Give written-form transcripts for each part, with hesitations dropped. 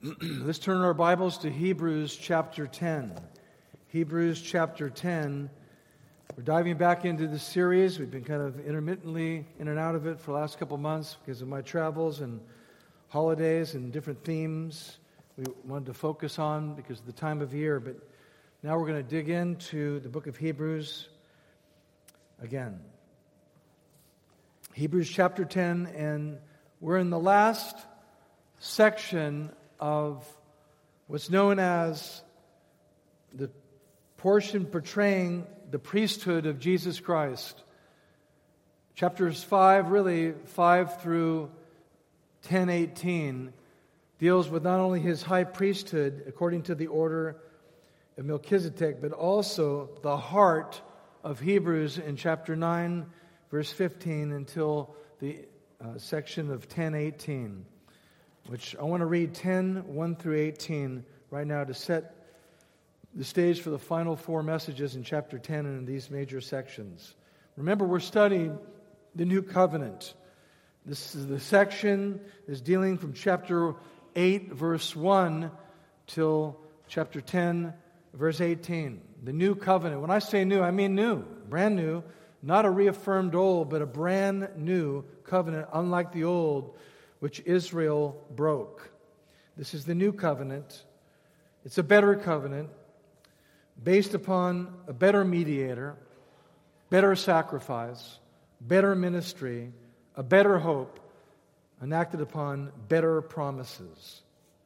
Let's turn our Bibles to Hebrews chapter 10. Hebrews chapter 10. We're diving back into the series. We've been kind of intermittently in and out of it for the last couple months because of my travels and holidays and different themes we wanted to focus on because of the time of year. But now we're going to dig into the book of Hebrews again. Hebrews chapter 10, and we're in the last section of what's known as the portion portraying the priesthood of Jesus Christ. Chapters 5 through 10:18, deals with not only his high priesthood according to the order of Melchizedek, but also the heart of Hebrews in chapter 9, verse 15, until the section of 10:18. Which I want to read 10:1 through 18 right now to set the stage for the final four messages in chapter 10 and in these major sections. Remember, we're studying the New Covenant. This is the section is dealing from chapter 8, verse 1 till chapter 10, verse 18. The New Covenant. When I say new, I mean new, brand new, not a reaffirmed old, but a brand new covenant, unlike the old, which Israel broke. This is the new covenant. It's a better covenant based upon a better mediator, better sacrifice, better ministry, a better hope, enacted upon better promises.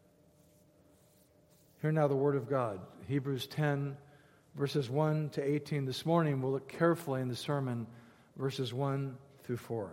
Hear now the Word of God. Hebrews 10, verses 1 to 18. This morning we'll look carefully in the sermon, verses 1 through 4.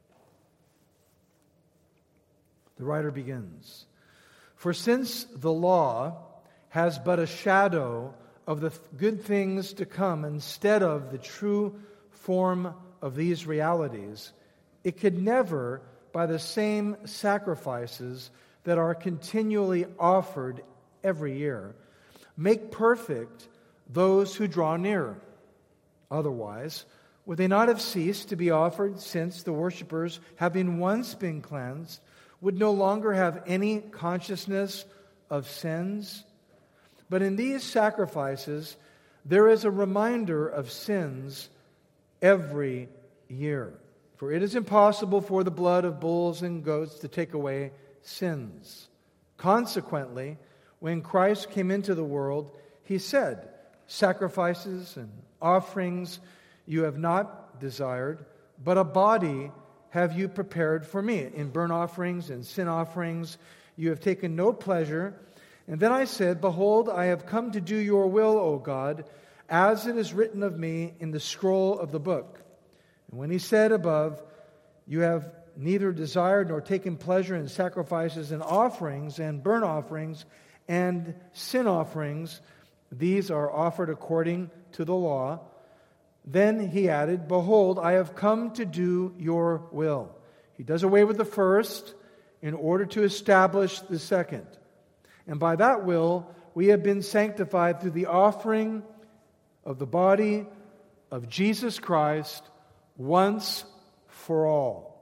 The writer begins, "For since the law has but a shadow of the good things to come instead of the true form of these realities, it could never, by the same sacrifices that are continually offered every year, make perfect those who draw near. Otherwise, would they not have ceased to be offered, since the worshippers, having once been cleansed, would no longer have any consciousness of sins? But in these sacrifices, there is a reminder of sins every year. For it is impossible for the blood of bulls and goats to take away sins. Consequently, when Christ came into the world, he said, 'Sacrifices and offerings you have not desired, but a body have you prepared for me. In burnt offerings and sin offerings you have taken no pleasure.' And then I said, 'Behold, I have come to do your will, O God, as it is written of me in the scroll of the book.' And when he said above, 'You have neither desired nor taken pleasure in sacrifices and offerings and burnt offerings and sin offerings, these are offered according to the law,' then he added, 'Behold, I have come to do your will.' He does away with the first in order to establish the second. And by that will, we have been sanctified through the offering of the body of Jesus Christ once for all.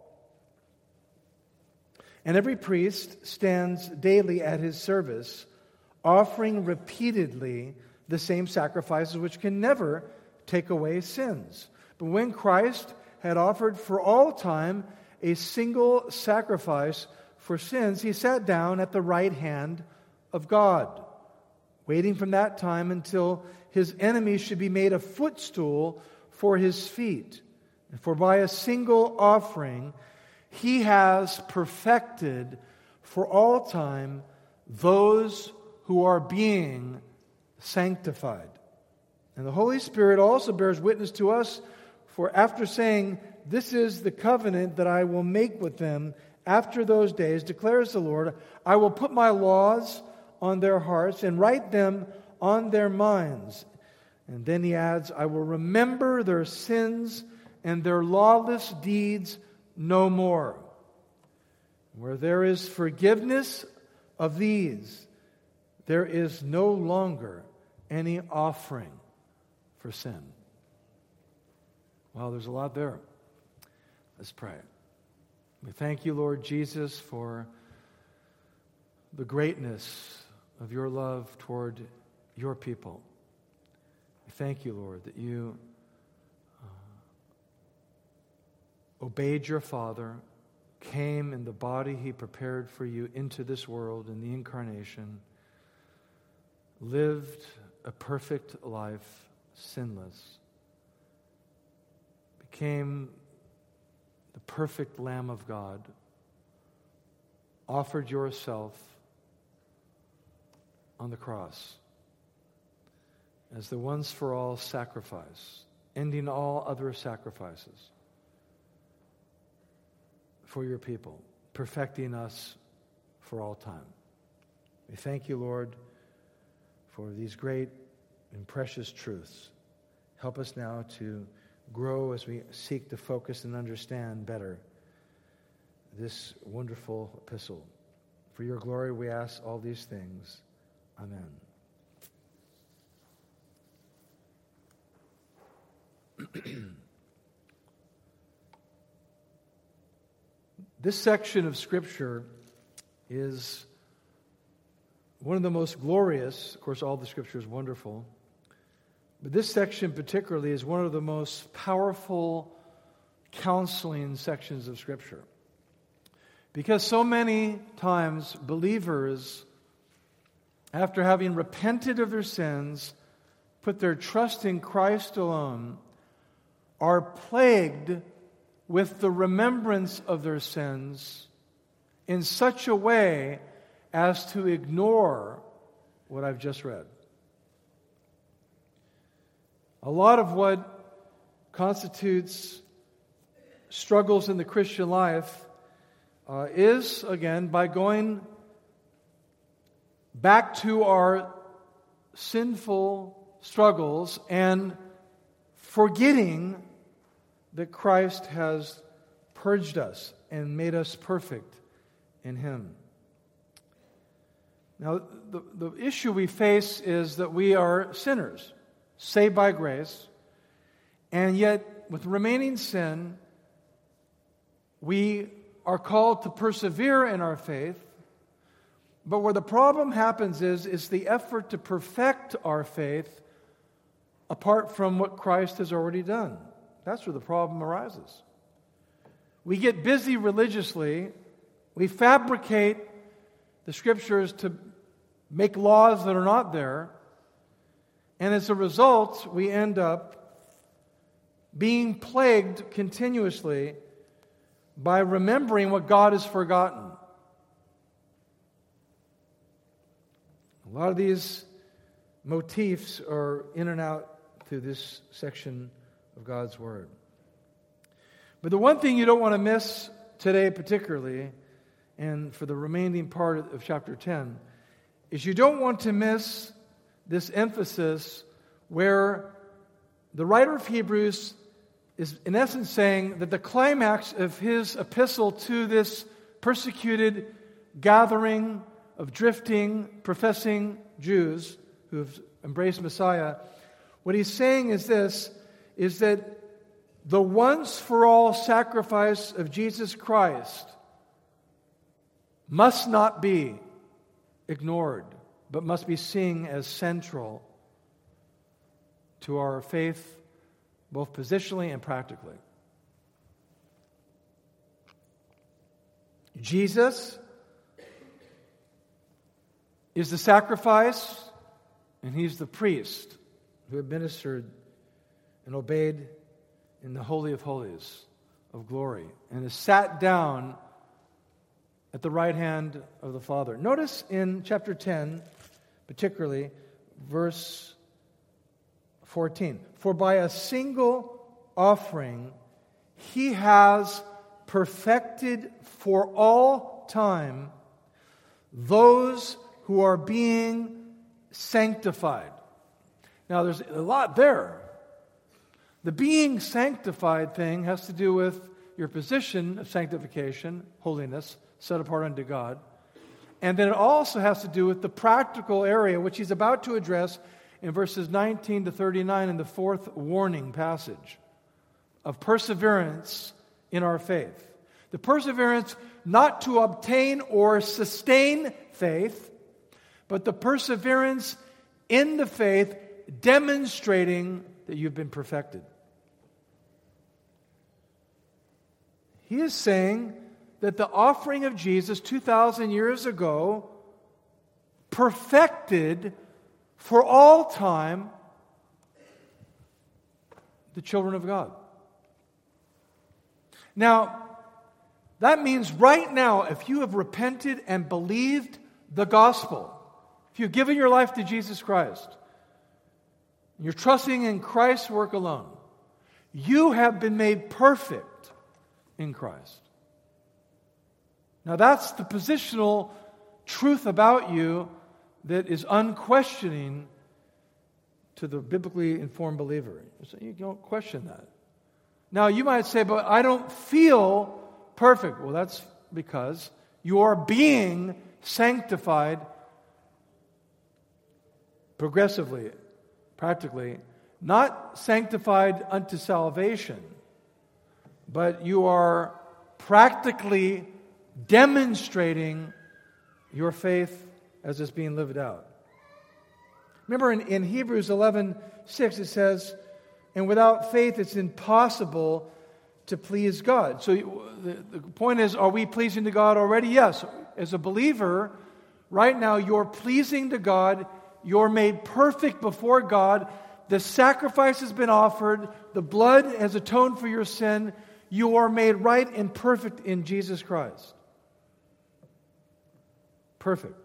And every priest stands daily at his service, offering repeatedly the same sacrifices which can never take away sins. But when Christ had offered for all time a single sacrifice for sins, he sat down at the right hand of God, waiting from that time until his enemies should be made a footstool for his feet. And for by a single offering he has perfected for all time those who are being sanctified. And the Holy Spirit also bears witness to us, for after saying, 'This is the covenant that I will make with them after those days, declares the Lord, I will put my laws on their hearts and write them on their minds.' And then he adds, 'I will remember their sins and their lawless deeds no more.' Where there is forgiveness of these, there is no longer any offering for sin." Well, there's a lot there. Let's pray. We thank you, Lord Jesus, for the greatness of your love toward your people. We thank you, Lord, that you obeyed your Father, came in the body he prepared for you into this world in the incarnation, lived a perfect life, sinless, became the perfect Lamb of God, offered yourself on the cross as the once-for-all sacrifice, ending all other sacrifices for your people, perfecting us for all time. We thank you, Lord, for these great and precious truths. Help us now to grow as we seek to focus and understand better this wonderful epistle. For your glory we ask all these things. Amen. This section of Scripture is one of the most glorious. Of course, all the Scripture is wonderful. But this section particularly is one of the most powerful counseling sections of Scripture. Because so many times believers, after having repented of their sins, put their trust in Christ alone, are plagued with the remembrance of their sins in such a way as to ignore what I've just read. A lot of what constitutes struggles in the Christian life is, again, by going back to our sinful struggles and forgetting that Christ has purged us and made us perfect in Him. Now, the issue we face is that we are sinners, saved by grace, and yet with remaining sin, we are called to persevere in our faith. But where the problem happens is the effort to perfect our faith apart from what Christ has already done. That's where the problem arises. We get busy religiously. We fabricate the Scriptures to make laws that are not there. And as a result, we end up being plagued continuously by remembering what God has forgotten. A lot of these motifs are in and out through this section of God's Word. But the one thing you don't want to miss today particularly, and for the remaining part of chapter 10, is you don't want to miss this emphasis where the writer of Hebrews is in essence saying that the climax of his epistle to this persecuted gathering of drifting, professing Jews who have embraced Messiah, what he's saying is this, is that the once-for-all sacrifice of Jesus Christ must not be ignored, but must be seen as central to our faith, both positionally and practically. Jesus is the sacrifice, and He's the priest who administered and obeyed in the Holy of Holies of glory and is sat down at the right hand of the Father. Notice in chapter 10, particularly, verse 14. For by a single offering He has perfected for all time those who are being sanctified. Now, there's a lot there. The being sanctified thing has to do with your position of sanctification, holiness, set apart unto God. And then it also has to do with the practical area, which he's about to address in verses 19 to 39 in the fourth warning passage of perseverance in our faith. The perseverance not to obtain or sustain faith, but the perseverance in the faith demonstrating that you've been perfected. He is saying that the offering of Jesus 2,000 years ago perfected for all time the children of God. Now, that means right now, if you have repented and believed the gospel, if you've given your life to Jesus Christ, you're trusting in Christ's work alone, you have been made perfect in Christ. Now that's the positional truth about you that is unquestioning to the biblically informed believer. So you don't question that. Now you might say, but I don't feel perfect. Well, that's because you are being sanctified progressively, practically, not sanctified unto salvation, but you are practically demonstrating your faith as it's being lived out. Remember in Hebrews 11:6 it says, and without faith it's impossible to please God. So the point is, are we pleasing to God already? Yes. As a believer, right now you're pleasing to God. You're made perfect before God. The sacrifice has been offered. The blood has atoned for your sin. You are made right and perfect in Jesus Christ. Perfect.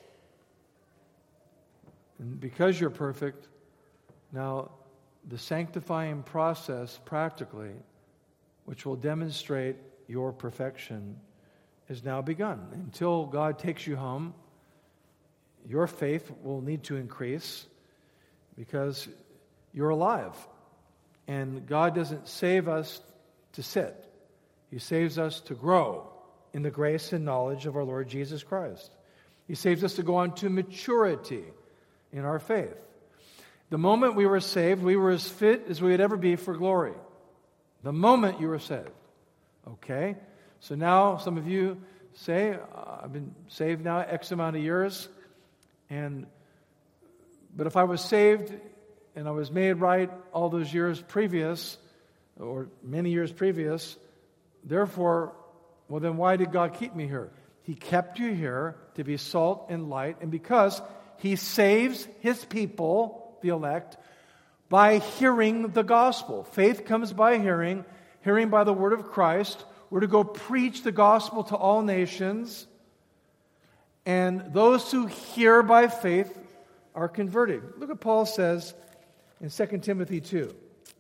And because you're perfect, now the sanctifying process practically, which will demonstrate your perfection, is now begun. Until God takes you home, your faith will need to increase because you're alive. And God doesn't save us to sit. He saves us to grow in the grace and knowledge of our Lord Jesus Christ. He saves us to go on to maturity in our faith. The moment we were saved, we were as fit as we would ever be for glory. The moment you were saved. Okay? So now some of you say, I've been saved now X amount of years, but if I was saved and I was made right all those years previous, or many years previous, therefore, well then why did God keep me here? He kept you here to be salt and light, and because He saves His people, the elect, by hearing the gospel. Faith comes by hearing, hearing by the word of Christ. We're to go preach the gospel to all nations, and those who hear by faith are converted. Look what Paul says in 2 Timothy 2.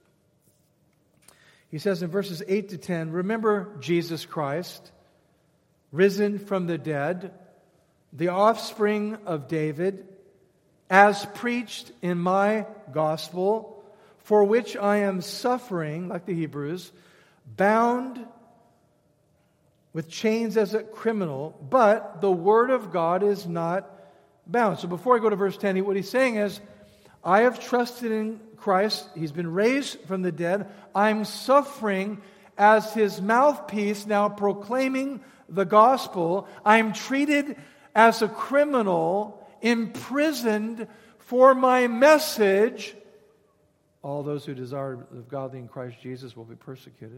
He says in verses 8 to 10, remember Jesus Christ, risen from the dead, the offspring of David, as preached in my gospel, for which I am suffering, like the Hebrews, bound with chains as a criminal, but the word of God is not bound. So before I go to verse 10, what he's saying is, I have trusted in Christ. He's been raised from the dead. I'm suffering as His mouthpiece, now proclaiming the gospel. I'm treated as a criminal, imprisoned for my message. All those who desire to live godly in Christ Jesus will be persecuted.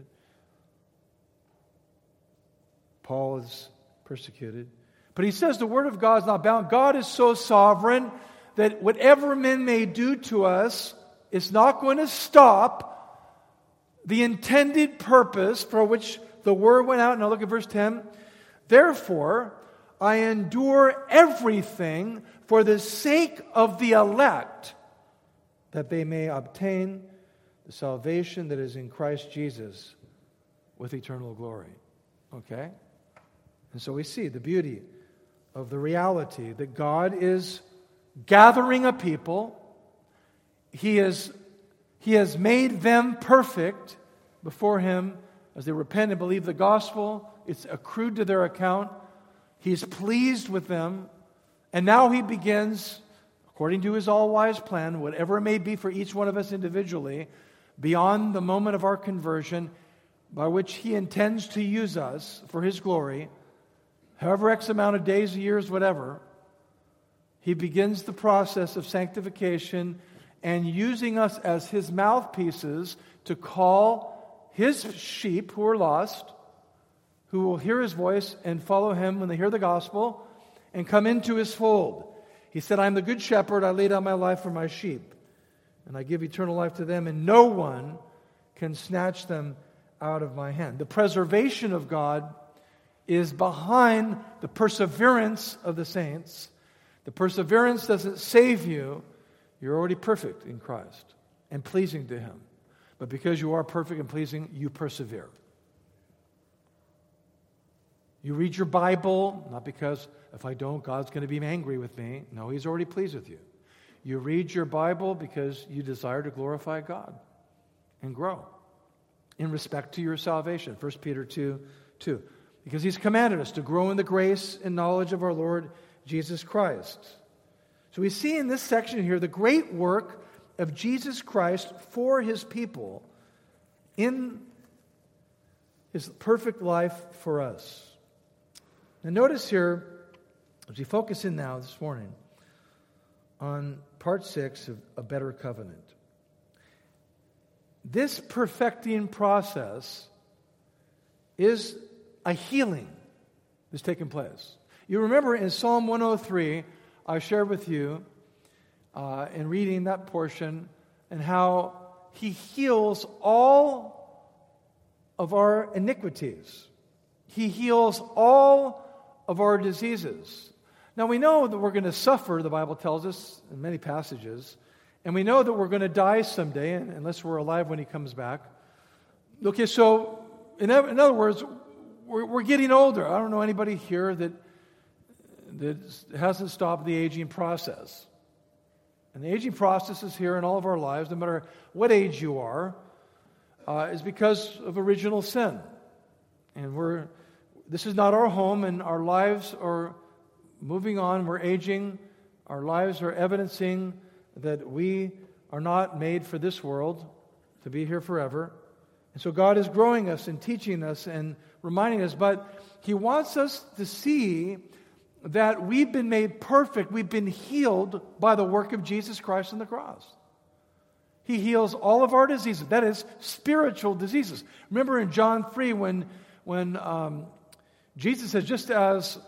Paul is persecuted. But he says the word of God is not bound. God is so sovereign that whatever men may do to us is not going to stop the intended purpose for which the word went out. Now look at verse 10. Therefore, I endure everything for the sake of the elect, that they may obtain the salvation that is in Christ Jesus with eternal glory. Okay? And so we see the beauty of the reality that God is gathering a people. He has made them perfect before Him as they repent and believe the gospel. It's accrued to their account. He's pleased with them. And now He begins, according to His all-wise plan, whatever it may be for each one of us individually, beyond the moment of our conversion, by which He intends to use us for His glory, however X amount of days, years, whatever, He begins the process of sanctification and using us as His mouthpieces to call His sheep who are lost, who will hear His voice and follow Him when they hear the gospel and come into His fold. He said, I am the good shepherd, I lay down my life for my sheep, and I give eternal life to them, and no one can snatch them out of my hand. The preservation of God is behind the perseverance of the saints. The perseverance doesn't save you. You're already perfect in Christ and pleasing to Him. But because you are perfect and pleasing, you persevere. You read your Bible, not because if I don't, God's going to be angry with me. No, He's already pleased with you. You read your Bible because you desire to glorify God and grow in respect to your salvation. 1 Peter 2:2. Because He's commanded us to grow in the grace and knowledge of our Lord Jesus Christ. So we see in this section here the great work of Jesus Christ for His people in His perfect life for us. Now notice here, as we focus in now this morning on part 6 of A Better Covenant. This perfecting process is a healing that's taking place. You remember in Psalm 103, I shared with you in reading that portion and how He heals all of our iniquities. He heals all of our diseases. Now we know that we're going to suffer, the Bible tells us in many passages, and we know that we're going to die someday, unless we're alive when He comes back. Okay, so in other words, we're getting older. I don't know anybody here that hasn't stopped the aging process. And the aging process is here in all of our lives, no matter what age you are, is because of original sin. And this is not our home, and our lives are moving on. We're aging. Our lives are evidencing that we are not made for this world, to be here forever. And so God is growing us and teaching us and reminding us, but He wants us to see that we've been made perfect, we've been healed by the work of Jesus Christ on the cross. He heals all of our diseases, that is, spiritual diseases. Remember in John 3 when Jesus says, just as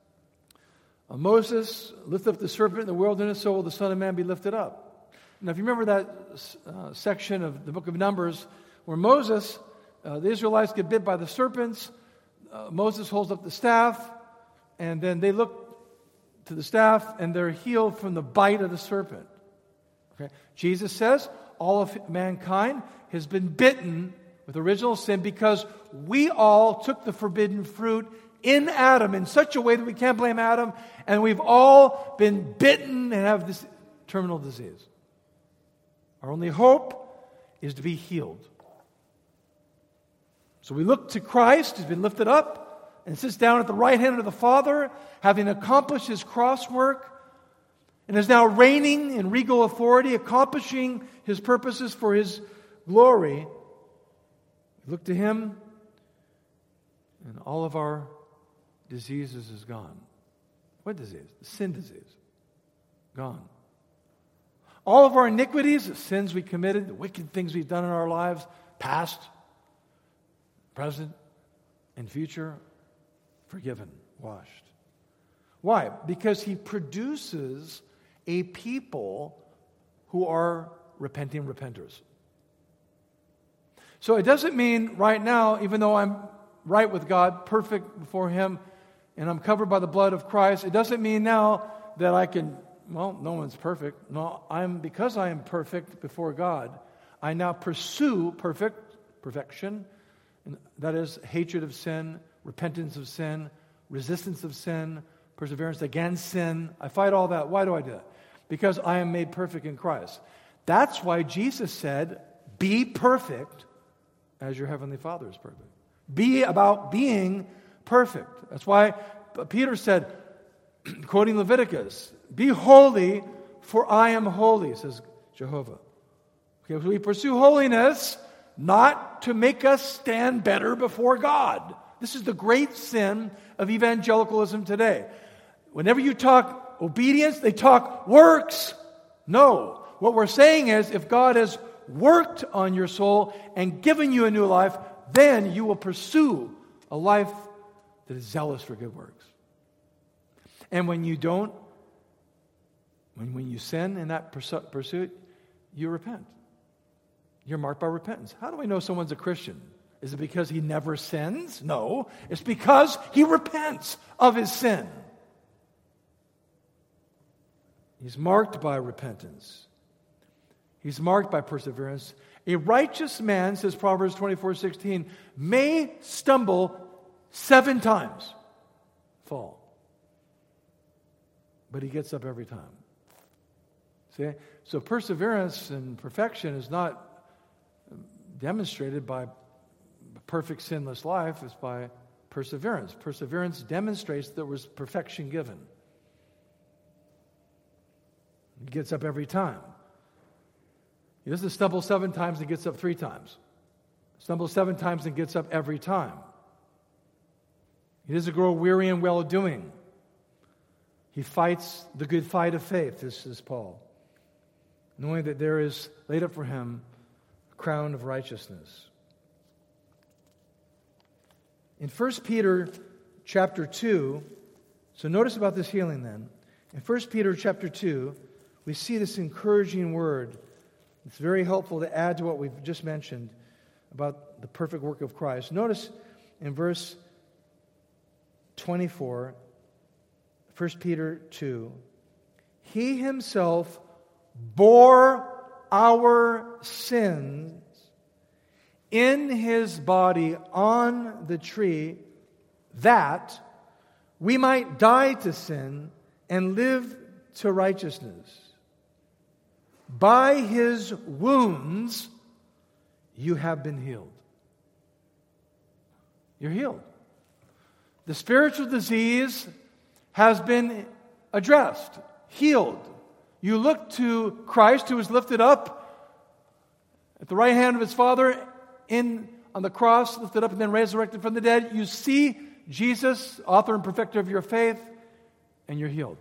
Moses lifted up the serpent in the wilderness, so will the Son of Man be lifted up. Now, if you remember that section of the book of Numbers where Moses, the Israelites get bit by the serpents, Moses holds up the staff, and then they look to the staff, and they're healed from the bite of the serpent. Okay? Jesus says all of mankind has been bitten with original sin because we all took the forbidden fruit in Adam in such a way that we can't blame Adam, and we've all been bitten and have this terminal disease. Our only hope is to be healed. So we look to Christ, who's been lifted up, and sits down at the right hand of the Father, having accomplished His cross work, and is now reigning in regal authority, accomplishing His purposes for His glory. We look to Him, and all of our diseases is gone. What disease? The sin disease. Gone. All of our iniquities, the sins we committed, the wicked things we've done in our lives, past, present, and future, forgiven, washed. Why? Because He produces a people who are repenting repenters. So it doesn't mean right now, even though I'm right with God, perfect before Him, and I'm covered by the blood of Christ, it doesn't mean now that I can, no one's perfect. No, because I am perfect before God, I now pursue perfection, and that is hatred of sin, repentance of sin, resistance of sin, perseverance against sin. I fight all that. Why do I do that? Because I am made perfect in Christ. That's why Jesus said, be perfect as your heavenly Father is perfect. Be about being perfect. That's why Peter said, quoting Leviticus, be holy, for I am holy, says Jehovah. Okay, so we pursue holiness, not to make us stand better before God. This is the great sin of evangelicalism today. Whenever you talk obedience, they talk works. No. What we're saying is, if God has worked on your soul and given you a new life, then you will pursue a life that is zealous for good works. And when you don't, when you sin in that pursuit, you repent. You're marked by repentance. How do we know someone's a Christian? Is it because he never sins? No. It's because he repents of his sin. He's marked by repentance. He's marked by perseverance. A righteous man, says Proverbs 24:16, may stumble 7 times, fall. But he gets up every time. See? So perseverance and perfection is not demonstrated by a perfect sinless life. It's by perseverance. Perseverance demonstrates there was perfection given. He gets up every time. He doesn't stumble 7 times and gets up 3 times. Stumbles 7 times and gets up every time. He doesn't grow weary in well-doing. He fights the good fight of faith, this is Paul, knowing that there is laid up for him a crown of righteousness. In 1 Peter chapter 2, so notice about this healing then. In 1 Peter chapter 2, we see this encouraging word. It's very helpful to add to what we've just mentioned about the perfect work of Christ. Notice in verse 24, 1 Peter 2, He himself bore our sins in his body on the tree, that we might die to sin and live to righteousness. By his wounds you have been healed. You're healed. The spiritual disease has been addressed, healed. You look to Christ, who was lifted up at the right hand of his Father on the cross, lifted up and then resurrected from the dead. You see Jesus, author and perfecter of your faith, and you're healed.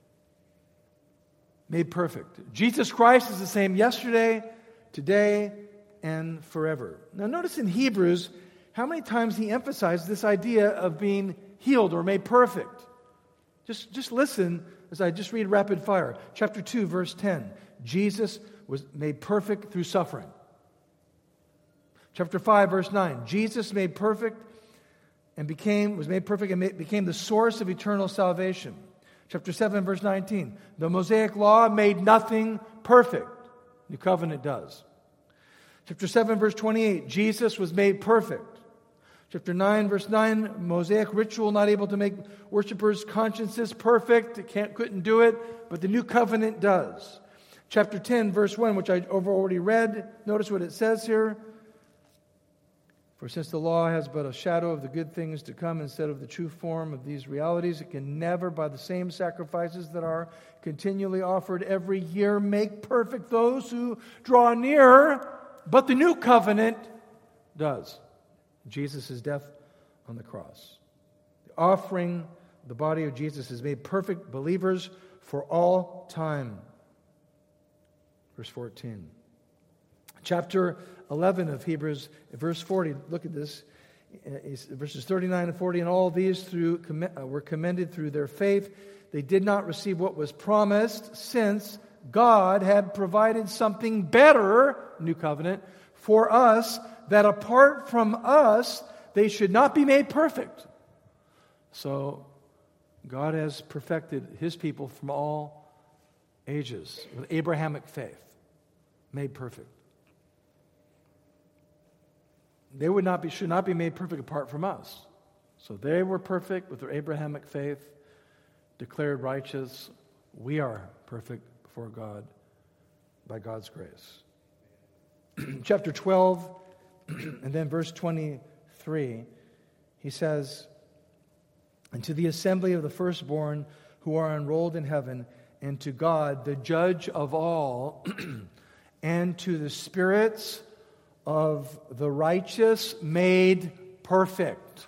Made perfect. Jesus Christ is the same yesterday, today, and forever. Now notice in Hebrews how many times he emphasized this idea of being healed or made perfect. Just listen as I just read rapid fire. Chapter 2, verse 10. Jesus was made perfect through suffering. Chapter 5, verse 9. Jesus made perfect and was made perfect and became the source of eternal salvation. Chapter 7, verse 19. The Mosaic law made nothing perfect. New covenant does. Chapter 7, verse 28. Jesus was made perfect. Chapter 9, verse 9, Mosaic ritual not able to make worshipers' consciences perfect. It couldn't do it, but the new covenant does. Chapter 10, verse 1, which I've already read. Notice what it says here. For since the law has but a shadow of the good things to come instead of the true form of these realities, it can never, by the same sacrifices that are continually offered every year, make perfect those who draw near. But the new covenant does. Jesus' death on the cross. The offering, the body of Jesus has made perfect believers for all time. Verse 14. Chapter 11 of Hebrews, verse 40, look at this. Verses 39 and 40, and all these were commended through their faith. They did not receive what was promised, since God had provided something better, new covenant, for us, that apart from us, they should not be made perfect. So, God has perfected his people from all ages with Abrahamic faith, made perfect. They should not be made perfect apart from us. So they were perfect with their Abrahamic faith, declared righteous. We are perfect before God by God's grace. Chapter 12, and then verse 23, he says, and to the assembly of the firstborn who are enrolled in heaven, and to God, the judge of all, and to the spirits of the righteous made perfect.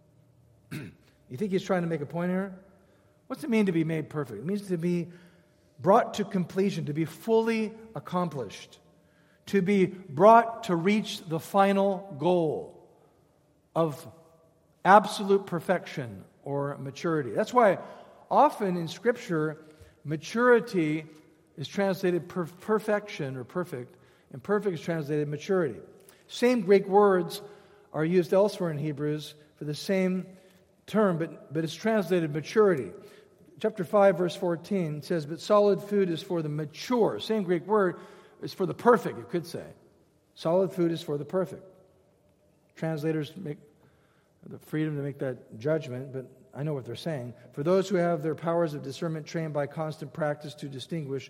You think he's trying to make a point here? What's it mean to be made perfect? It means to be brought to completion, to be fully accomplished, to be brought to reach the final goal of absolute perfection or maturity. That's why often in Scripture, maturity is translated perfection or perfect, and perfect is translated maturity. Same Greek words are used elsewhere in Hebrews for the same term, but it's translated maturity. Chapter 5, verse 14 says, but solid food is for the mature. Same Greek word is for the perfect, you could say. Solid food is for the perfect. Translators make the freedom to make that judgment, but I know what they're saying. For those who have their powers of discernment trained by constant practice to distinguish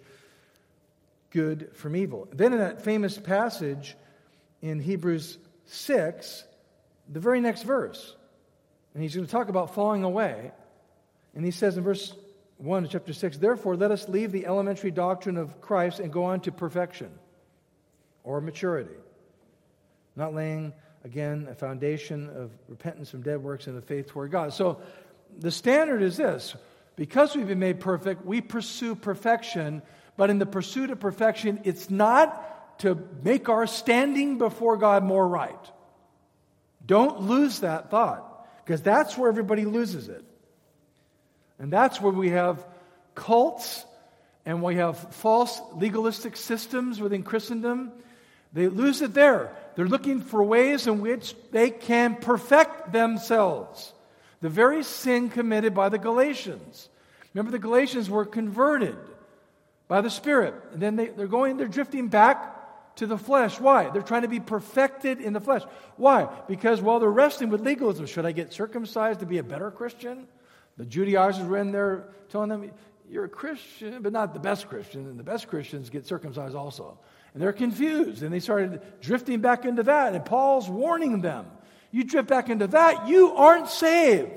good from evil. Then in that famous passage in Hebrews 6, the very next verse, and he's going to talk about falling away, and he says in verse 1 of chapter 6, therefore let us leave the elementary doctrine of Christ and go on to perfection or maturity, not laying, again, a foundation of repentance from dead works and of faith toward God. So the standard is this: because we've been made perfect, we pursue perfection, but in the pursuit of perfection, it's not to make our standing before God more right. Don't lose that thought, because that's where everybody loses it. And that's where we have cults and we have false legalistic systems within Christendom. They lose it there. They're looking for ways in which they can perfect themselves. The very sin committed by the Galatians. Remember, the Galatians were converted by the Spirit. And then they're drifting back to the flesh. Why? They're trying to be perfected in the flesh. Why? Because while they're wrestling with legalism, should I get circumcised to be a better Christian? The Judaizers were in there telling them, you're a Christian, but not the best Christian. And the best Christians get circumcised also. And they're confused. And they started drifting back into that. And Paul's warning them. You drift back into that, you aren't saved.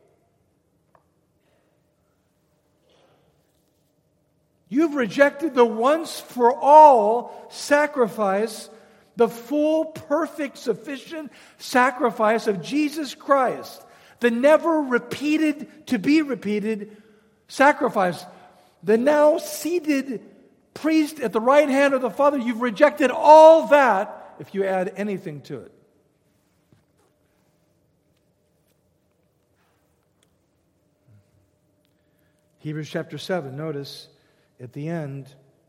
You've rejected the once for all sacrifice, the full, perfect, sufficient sacrifice of Jesus Christ. The never repeated, to be repeated sacrifice. The now seated priest at the right hand of the Father. You've rejected all that if you add anything to it. Hebrews chapter 7, notice at the end,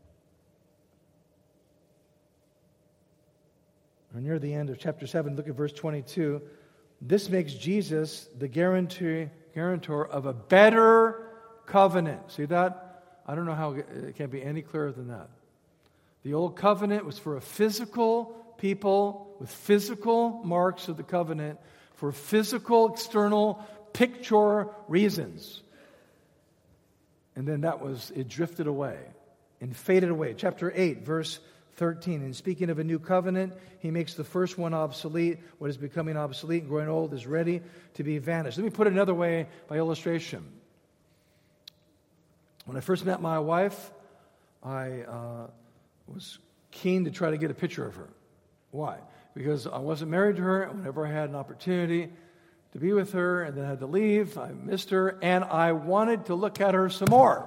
or near the end of chapter 7, look at verse 22. This makes Jesus the guarantor of a better covenant. See that? I don't know how it can be any clearer than that. The old covenant was for a physical people with physical marks of the covenant for physical, external, picture reasons. And then it drifted away and faded away. Chapter 8, verse 13. And speaking of a new covenant, he makes the first one obsolete. What is becoming obsolete and growing old is ready to be vanished. Let me put it another way by illustration. When I first met my wife, I was keen to try to get a picture of her. Why? Because I wasn't married to her. Whenever I had an opportunity to be with her and then I had to leave, I missed her, and I wanted to look at her some more.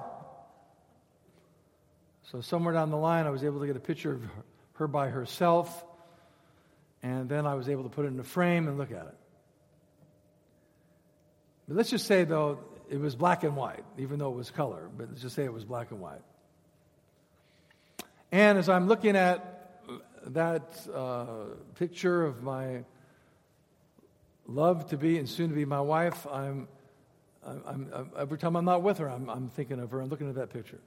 So somewhere down the line, I was able to get a picture of her by herself, and then I was able to put it in a frame and look at it. But let's just say, though, it was black and white, even though it was color, but let's just say it was black and white. And as I'm looking at that picture of my love to be and soon to be my wife, I'm every time I'm not with her, I'm thinking of her and looking at that picture.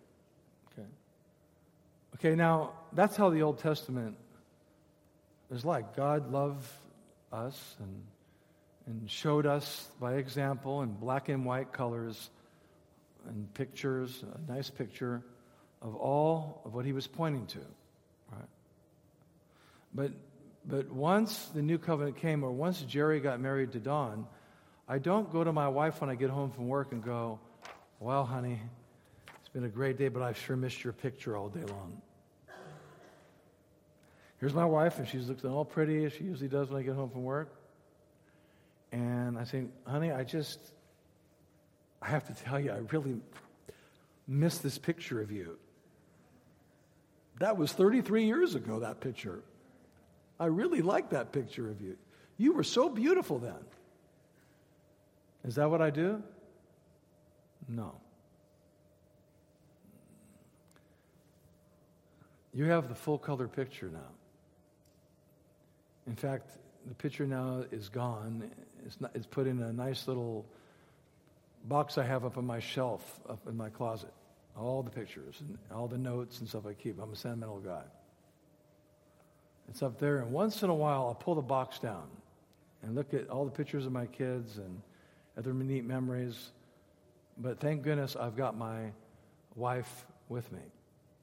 Okay, now that's how the Old Testament is like. God loved us and showed us by example in black and white colors and pictures, a nice picture of all of what he was pointing to. Right? But once the new covenant came, or once Jerry got married to Dawn, I don't go to my wife when I get home from work and go, well, honey, it's been a great day, but I've sure missed your picture all day long. Here's my wife, and she's looking all pretty, as she usually does when I get home from work. And I say, honey, I have to tell you, I really miss this picture of you. That was 33 years ago, that picture. I really like that picture of you. You were so beautiful then. Is that what I do? No. You have the full color picture now. In fact, the picture now is gone. It's put in a nice little box I have up on my shelf, up in my closet. All the pictures and all the notes and stuff I keep. I'm a sentimental guy. It's up there, and once in a while I'll pull the box down and look at all the pictures of my kids and other neat memories. But thank goodness I've got my wife with me.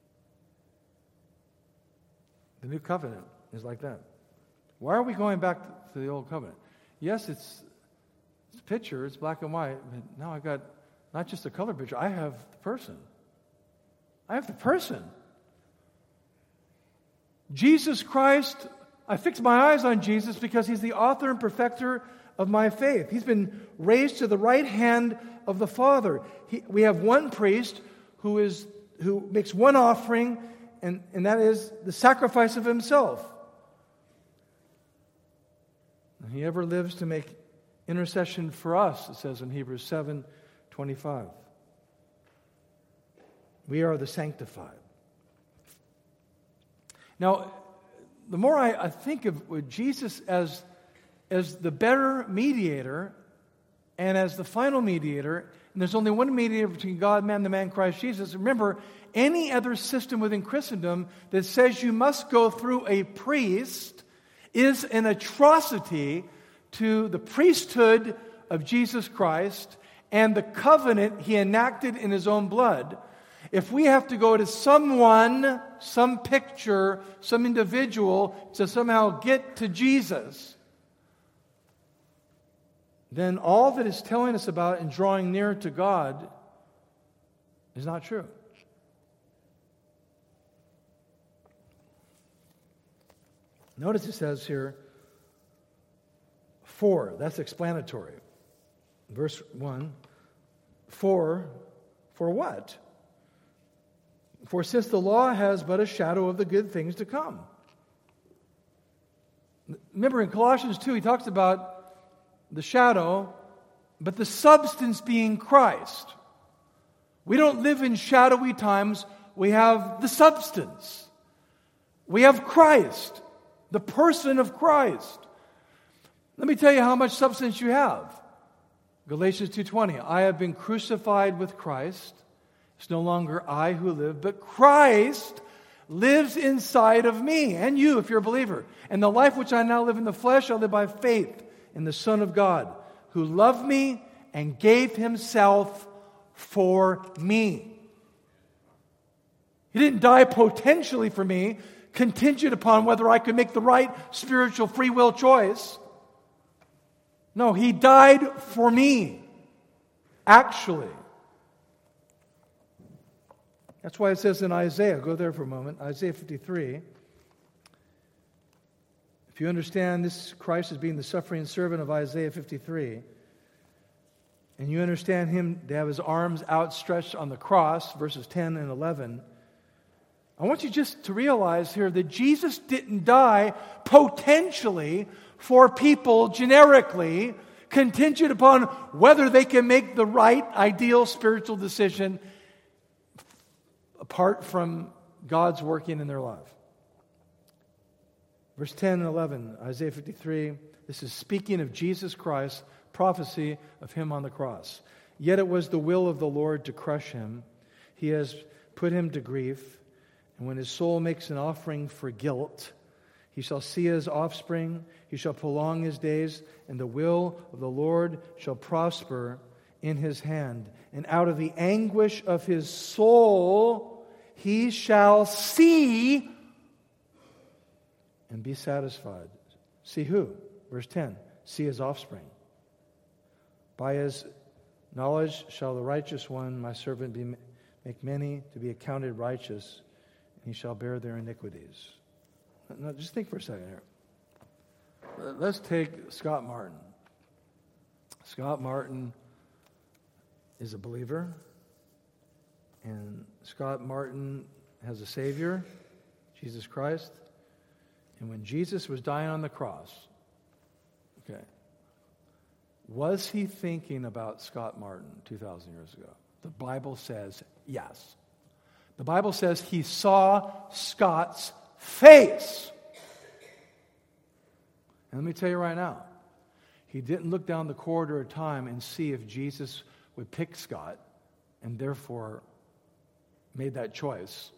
The new covenant is like that. Why are we going back to the old covenant? Yes, it's a picture, it's black and white, but now I've got not just a color picture, I have the person. I have the person. Jesus Christ, I fix my eyes on Jesus because He's the author and perfecter of my faith. He's been raised to the right hand of the Father. We have one priest who makes one offering, and that is the sacrifice of Himself. And He ever lives to make intercession for us, it says in Hebrews 7:25. We are the sanctified. Now, the more I think of Jesus as the better mediator and as the final mediator, and there's only one mediator between God and man, the man Christ Jesus. Remember, any other system within Christendom that says you must go through a priest is an atrocity to the priesthood of Jesus Christ and the covenant He enacted in His own blood. If we have to go to someone, some picture, some individual to somehow get to Jesus, then all that is telling us about and drawing near to God is not true. Notice it says here, for, that's explanatory. Verse 1, for what? For since the law has but a shadow of the good things to come. Remember in Colossians 2, he talks about the shadow, but the substance being Christ. We don't live in shadowy times. We have the substance. We have Christ, the person of Christ. Let me tell you how much substance you have. Galatians 2:20, I have been crucified with Christ. It's no longer I who live, but Christ lives inside of me and you if you're a believer. And the life which I now live in the flesh, I live by faith in the Son of God, who loved me and gave Himself for me. He didn't die potentially for me, contingent upon whether I could make the right spiritual free will choice. No, He died for me, actually. That's why it says in Isaiah, go there for a moment, Isaiah 53. If you understand this Christ as being the suffering servant of Isaiah 53, and you understand Him to have His arms outstretched on the cross, verses 10 and 11, I want you just to realize here that Jesus didn't die potentially for people generically, contingent upon whether they can make the right, ideal spiritual decision apart from God's working in their life. Verse 10 and 11, Isaiah 53, this is speaking of Jesus Christ, prophecy of Him on the cross. Yet it was the will of the Lord to crush Him. He has put Him to grief. And when His soul makes an offering for guilt, He shall see His offspring. He shall prolong His days, and the will of the Lord shall prosper in His hand. And out of the anguish of His soul He shall see and be satisfied. See who? Verse 10. See His offspring. By His knowledge shall the righteous one, my servant, make many to be accounted righteous, and he shall bear their iniquities. Now, just think for a second here. Let's take Scott Martin. Scott Martin is a believer, and Scott Martin has a Savior, Jesus Christ. And when Jesus was dying on the cross, okay, was he thinking about Scott Martin 2,000 years ago? The Bible says yes. The Bible says he saw Scott's face. And let me tell you right now, he didn't look down the corridor of time and see if Jesus would pick Scott and therefore made that choice.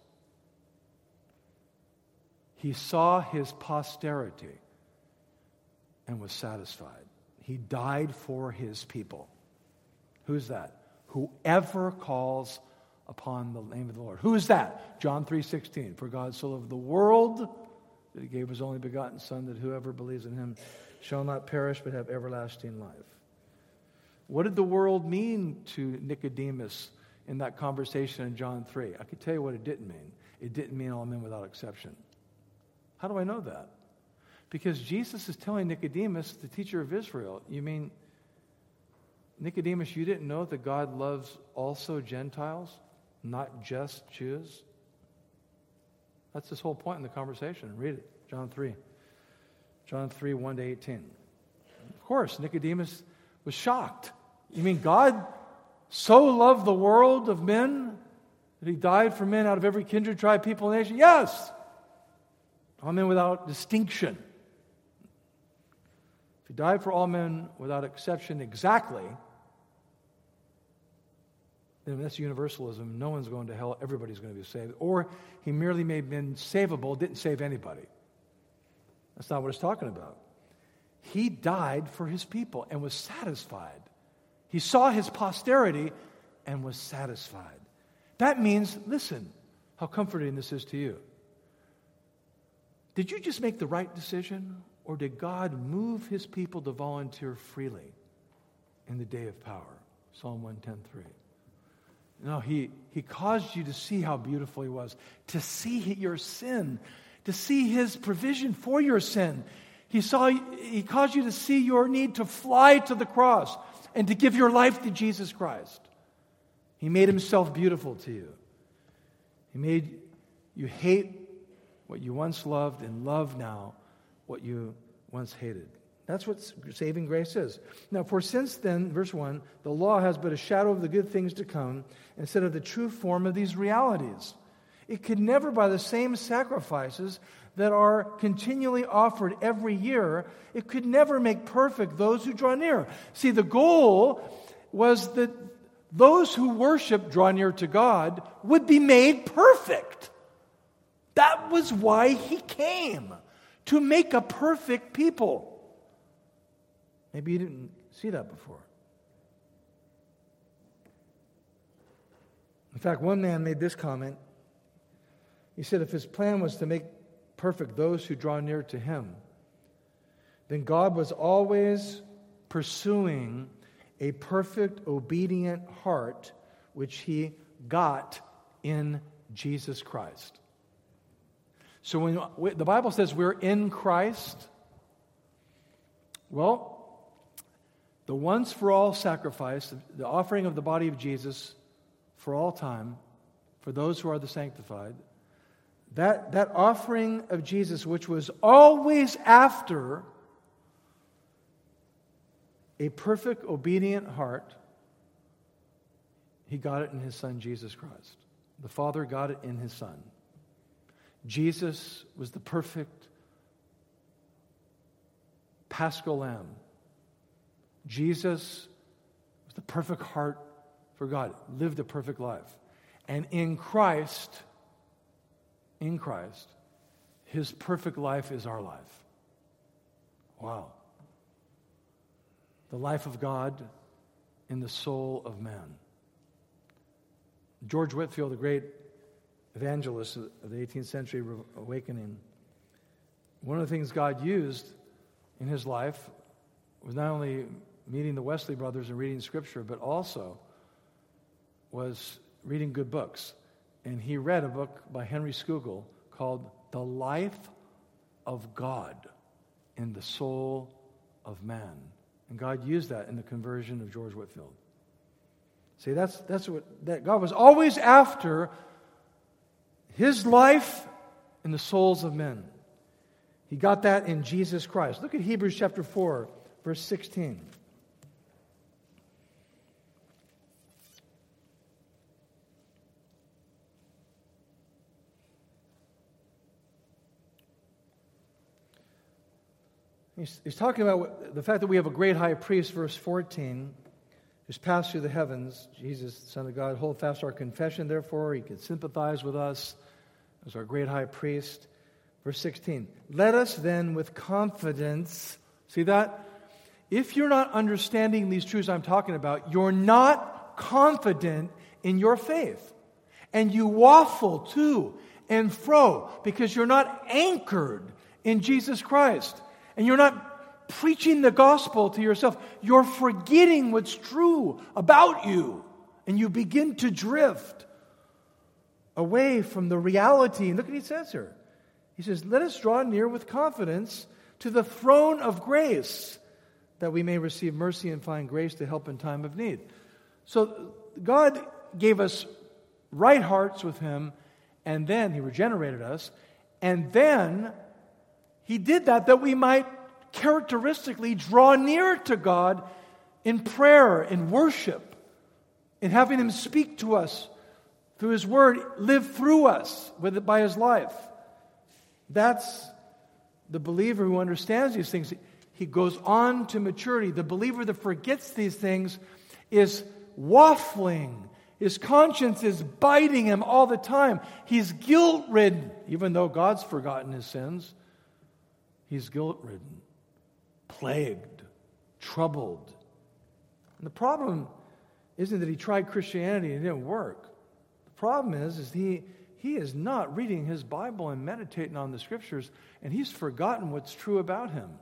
He saw his posterity and was satisfied. He died for his people. Who's that? Whoever calls upon the name of the Lord. Who is that? John 3:16. For God so loved the world that he gave his only begotten Son, that whoever believes in him shall not perish but have everlasting life. What did the world mean to Nicodemus in that conversation in John 3? I could tell you what it didn't mean. It didn't mean all men without exception. How do I know that? Because Jesus is telling Nicodemus, the teacher of Israel, you mean, Nicodemus, you didn't know that God loves also Gentiles, not just Jews? That's his whole point in the conversation. Read it, John 3. John 3, 1 to 18. Of course, Nicodemus was shocked. You mean God so loved the world of men that he died for men out of every kindred, tribe, people, and nation? Yes! All men without distinction. If he died for all men without exception exactly, then that's universalism. No one's going to hell. Everybody's going to be saved. Or he merely made men savable, didn't save anybody. That's not what it's talking about. He died for his people and was satisfied. He saw his posterity and was satisfied. That means, listen, how comforting this is to you. Did you just make the right decision, or did God move his people to volunteer freely in the day of power? Psalm 110:3. No, he caused you to see how beautiful he was, to see your sin, to see his provision for your sin. He caused you to see your need to fly to the cross and to give your life to Jesus Christ. He made himself beautiful to you. He made you hate what you once loved and love now what you once hated. That's what saving grace is. Now, for since then, verse 1, the law has but a shadow of the good things to come instead of the true form of these realities. It could never, by the same sacrifices that are continually offered every year, it could never make perfect those who draw near. See, the goal was that those who worship, draw near to God, would be made perfect. That was why he came, to make a perfect people. Maybe you didn't see that before. In fact, one man made this comment. He said if his plan was to make perfect those who draw near to him, then God was always pursuing a perfect, obedient heart, which he got in Jesus Christ. So when the Bible says we're in Christ, well, the once-for-all sacrifice, the offering of the body of Jesus for all time, for those who are the sanctified, that offering of Jesus, which was always after a perfect, obedient heart, he got it in his Son, Jesus Christ. The Father got it in his Son. Jesus was the perfect Paschal Lamb. Jesus was the perfect heart for God, lived a perfect life. And in Christ, his perfect life is our life. Wow. The life of God in the soul of man. George Whitefield, the great evangelist of the 18th century awakening, one of the things God used in his life was not only meeting the Wesley brothers and reading Scripture, but also was reading good books. And he read a book by Henry Scougal called The Life of God in the soul of man. And God used that in the conversion of George Whitefield. See, that's what God was always after, his life in the souls of men. He got that in Jesus Christ. Look at Hebrews chapter 4, verse 16. He's talking about the fact that we have a great high priest, verse 14, who's passed through the heavens, Jesus, the Son of God. Hold fast our confession, therefore. He can sympathize with us as our great high priest. Verse 16, let us then with confidence, see that? If you're not understanding these truths I'm talking about, you're not confident in your faith. And you waffle to and fro because you're not anchored in Jesus Christ. And you're not preaching the gospel to yourself. You're forgetting what's true about you. And you begin to drift away from the reality. And look what he says here. He says, let us draw near with confidence to the throne of grace, that we may receive mercy and find grace to help in time of need. So God gave us right hearts with him, and then he regenerated us, and then he did that we might characteristically draw near to God in prayer, in worship, in having him speak to us through his word, live through us by his life. That's the believer who understands these things. He goes on to maturity. The believer that forgets these things is waffling. His conscience is biting him all the time. He's guilt-ridden, even though God's forgotten his sins. He's guilt-ridden, plagued, troubled. And the problem isn't that he tried Christianity and it didn't work. The problem is he is not reading his Bible and meditating on the Scriptures, and he's forgotten what's true about him.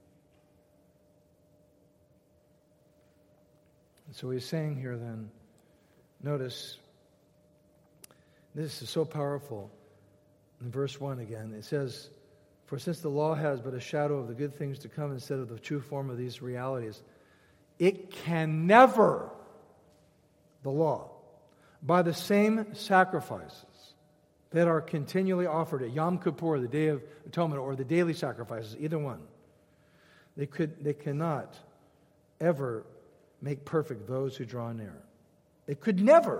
And so he's saying here then, notice, this is so powerful. In verse 1 again, it says, for since the law has but a shadow of the good things to come instead of the true form of these realities, it can never, the law, by the same sacrifices that are continually offered at Yom Kippur, the Day of Atonement, or the daily sacrifices, either one, they cannot ever make perfect those who draw near. It could never.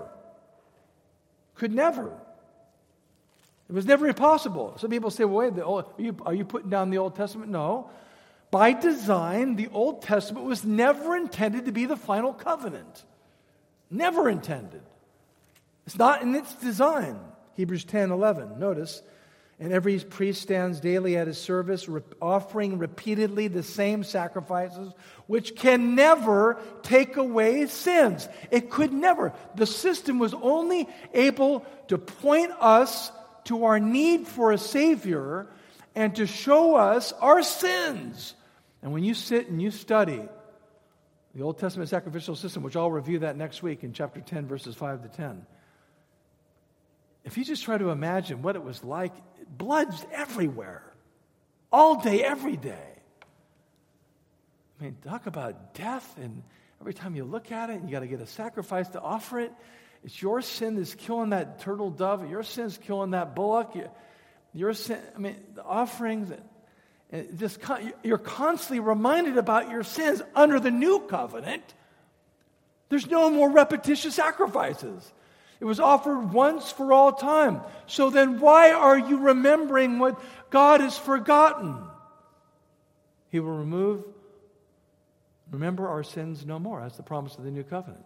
It was never impossible. Some people say, well, wait, are you putting down the Old Testament? No. By design, the Old Testament was never intended to be the final covenant. Never intended. It's not in its design. Hebrews 10:11. Notice, and every priest stands daily at his service, offering repeatedly the same sacrifices, which can never take away sins. It could never. The system was only able to point us to our need for a Savior and to show us our sins. And when you sit and you study the Old Testament sacrificial system, which I'll review that next week in chapter 10, verses 5 to 10, if you just try to imagine what it was like, blood's everywhere, all day, every day. I mean, talk about death, and every time you look at it, you got to get a sacrifice to offer it. It's your sin that's killing that turtle dove. Your sin's killing that bullock. Your sin, the offerings, and just you're constantly reminded about your sins. Under the new covenant, there's no more repetitious sacrifices. It was offered once for all time. So then why are you remembering what God has forgotten? He will remember our sins no more. That's the promise of the new covenant.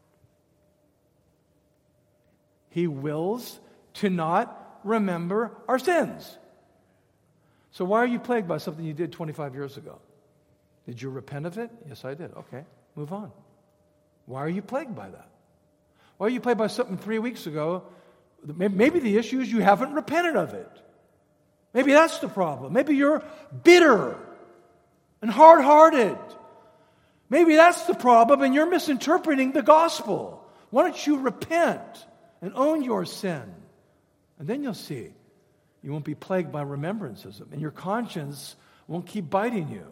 He wills to not remember our sins. So why are you plagued by something you did 25 years ago? Did you repent of it? Yes, I did. Okay, move on. Why are you plagued by that? Why are you plagued by something 3 weeks ago? Maybe the issue is you haven't repented of it. Maybe that's the problem. Maybe you're bitter and hard-hearted. Maybe that's the problem and you're misinterpreting the gospel. Why don't you repent and own your sin? And then you'll see You won't be plagued by remembrances, and your conscience won't keep biting you.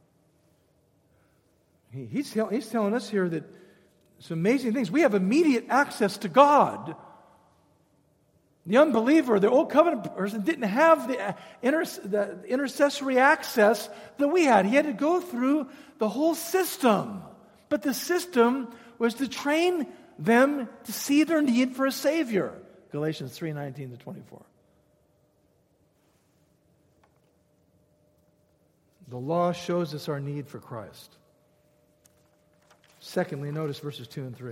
He's telling us here that some amazing things. We have immediate access to God. The unbeliever, the old covenant person, didn't have the intercessory access that we had. He had to go through the whole system. But the system was to train them to see their need for a Savior. Galatians 3:19-24. The law shows us our need for Christ. Secondly, notice verses 2 and 3.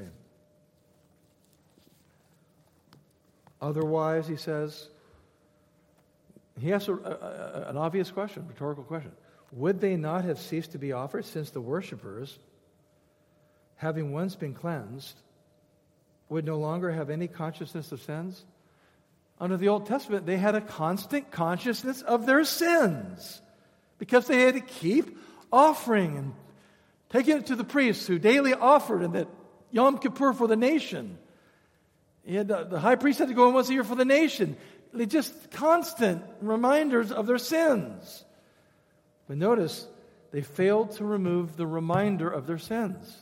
Otherwise, he says, he asks an obvious question, rhetorical question. Would they not have ceased to be offered, since the worshipers, having once been cleansed, would no longer have any consciousness of sins? Under the Old Testament, they had a constant consciousness of their sins because they had to keep offering and taking it to the priests who daily offered in that Yom Kippur for the nation. The high priest had to go in once a year for the nation. They just constant reminders of their sins. But notice, they failed to remove the reminder of their sins.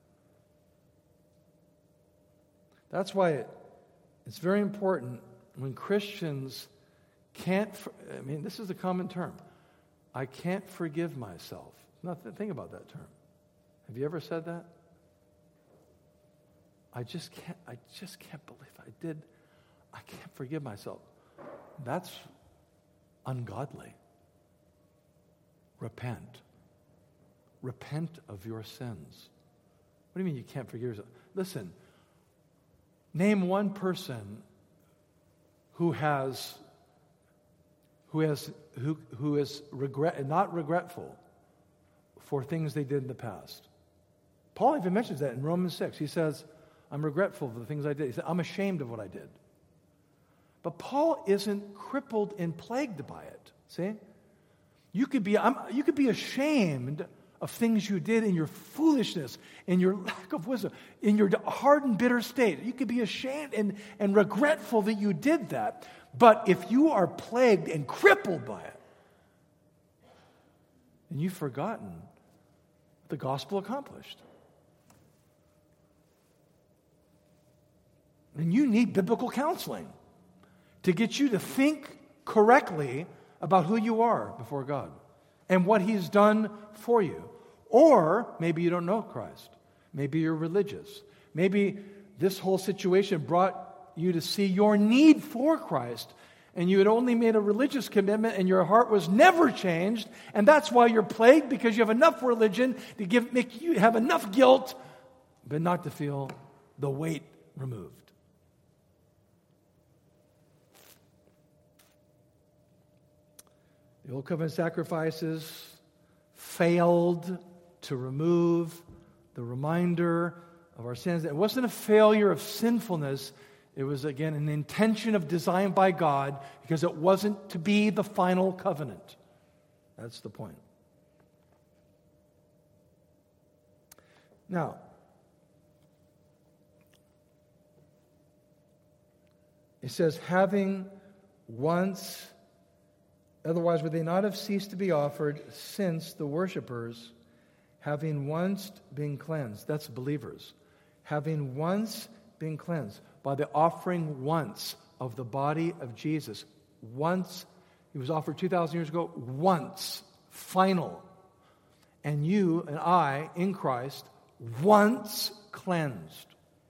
That's why it's very important when Christians can't, this is a common term. I can't forgive myself. Think about that term. Have you ever said that? I just can't believe I did. I can't forgive myself. That's ungodly. Repent. Repent of your sins. What do you mean you can't forgive yourself? Listen, name one person who is not regretful for things they did in the past. Paul even mentions that in Romans 6. He says, I'm regretful for the things I did. He said, I'm ashamed of what I did. But Paul isn't crippled and plagued by it. See? You could be ashamed of things you did in your foolishness, in your lack of wisdom, in your hard and bitter state. You could be ashamed and regretful that you did that. But if you are plagued and crippled by it, and you've forgotten what the gospel accomplished, and you need biblical counseling to get you to think correctly about who you are before God and what He's done for you. Or maybe you don't know Christ. Maybe you're religious. Maybe this whole situation brought you to see your need for Christ, and you had only made a religious commitment and your heart was never changed, and that's why you're plagued, because you have enough religion to make you have enough guilt, but not to feel the weight removed. The Old Covenant sacrifices failed to remove the reminder of our sins. It wasn't a failure of sinfulness. It was, again, an intention of design by God, because it wasn't to be the final covenant. That's the point. Now, it says, having once, otherwise would they not have ceased to be offered, since the worshipers, having once been cleansed, that's believers, having once been cleansed by the offering once of the body of Jesus. Once, He was offered 2,000 years ago, once, final. And you and I, in Christ, once cleansed.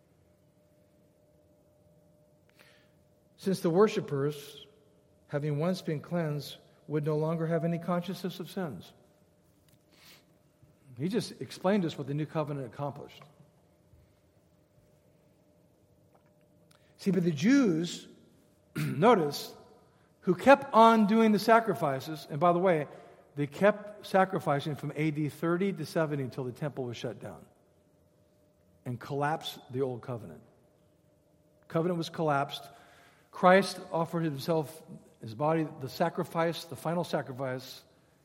Since the worshipers, having once been cleansed, would no longer have any consciousness of sins. He just explained to us what the new covenant accomplished. See, but the Jews, notice, who kept on doing the sacrifices, and by the way, they kept sacrificing from AD 30 to 70 until the temple was shut down and collapsed the old covenant. Covenant was collapsed. Christ offered Himself, His body, the sacrifice, the final sacrifice,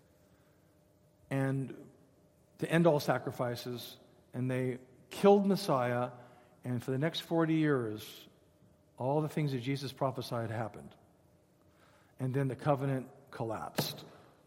and to end all sacrifices, and they killed Messiah, and for the next 40 years, all the things that Jesus prophesied happened. and then the covenant collapsed.